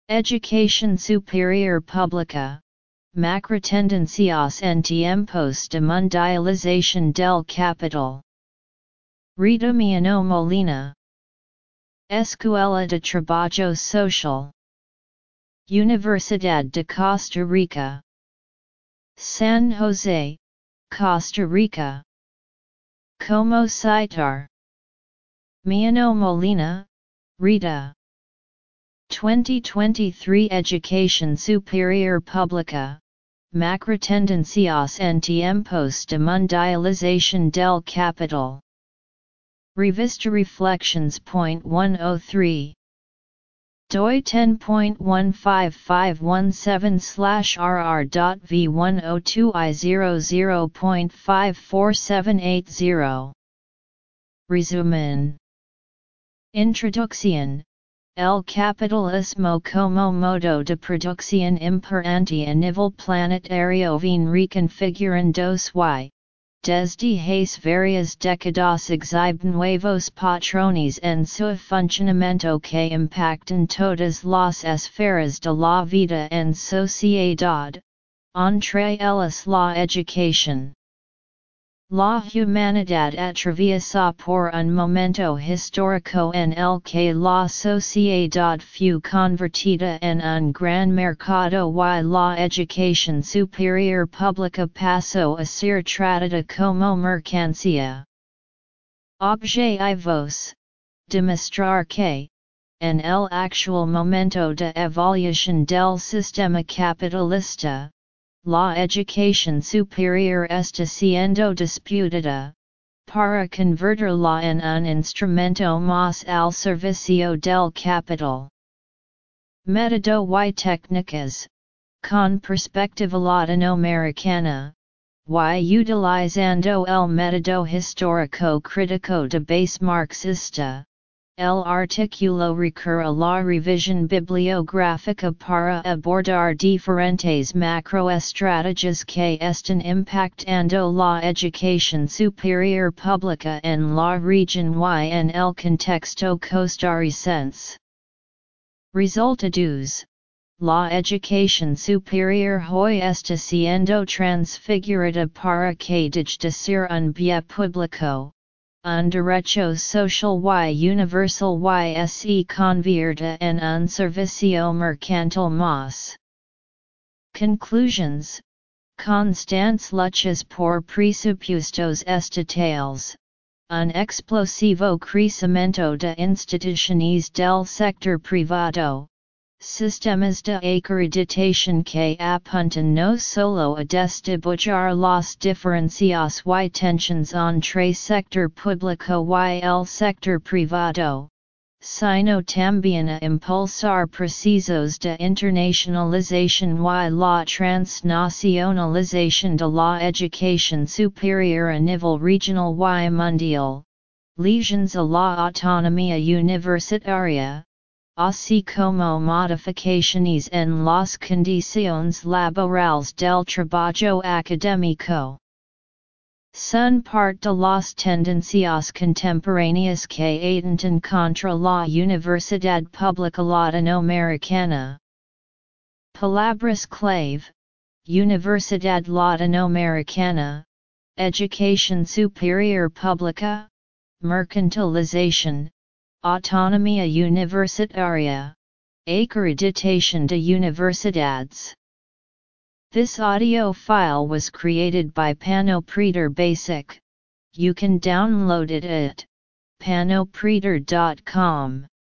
Educación superior pública, macrotendencias en tiempos de mundialización del capital. Rita Miano Molina. Escuela de Trabajo Social. Universidad de Costa Rica. San Jose, Costa Rica. Como citar. Miano Molina, Rita. 2023 Educación superior pública, macrotendencias en tiempos de mundialización del capital. Revista Reflections.103. DOI 10.1551/rr.v102i00.54780. Resumen. Introducción. El capitalismo como modo de producción importante a nivel planetario vien reconfigurándose desde hace varias décadas exhibe nuevos patrones en su funcionamiento que impactan todas las esferas de la vida en sociedad, entre ellas la educación. La humanidad atraviesa por un momento histórico en el que la sociedad fue convertida en un gran mercado y la educación superior pública pasó a ser tratada como mercancía. Objetivos: demostrar que, en el actual momento de evolución del sistema capitalista, la educación superior está siendo disputada, para convertirla en un instrumento más al servicio del capital. Método y técnicas, con perspectiva latinoamericana, y utilizando el método histórico crítico de base marxista. El artículo recurre a la revisión bibliográfica para abordar diferentes macroestrategias que están impactando la educación superior pública en la región y en el contexto costarricense. Resultados: la educación superior hoy está siendo transfigurada para que deje de ser un bien público, un derecho social y universal y se convierta en un servicio mercantil más. Conclusions: constantes luchas por presupuestos estatales, un explosivo crecimiento de instituciones del sector privado, sistemas de acreditación que apuntan no solo a distribuir las diferencias y tensiones entre sector público y el sector privado, sino también a impulsar procesos de internacionalización y la transnacionalización de la educación superior a nivel regional y mundial, lesiones a la autonomía universitaria, así como modificaciones en las condiciones laborales del trabajo académico. Son parte de las tendencias contemporáneas que atentan contra la universidad pública latinoamericana. Palabras clave: Universidad Latinoamericana, Educación Superior Pública, Mercantilización, Autonomía Universitaria, Acreditación de Universidades. This audio file was created by Panopreter Basic. You can download it at panopreter.com.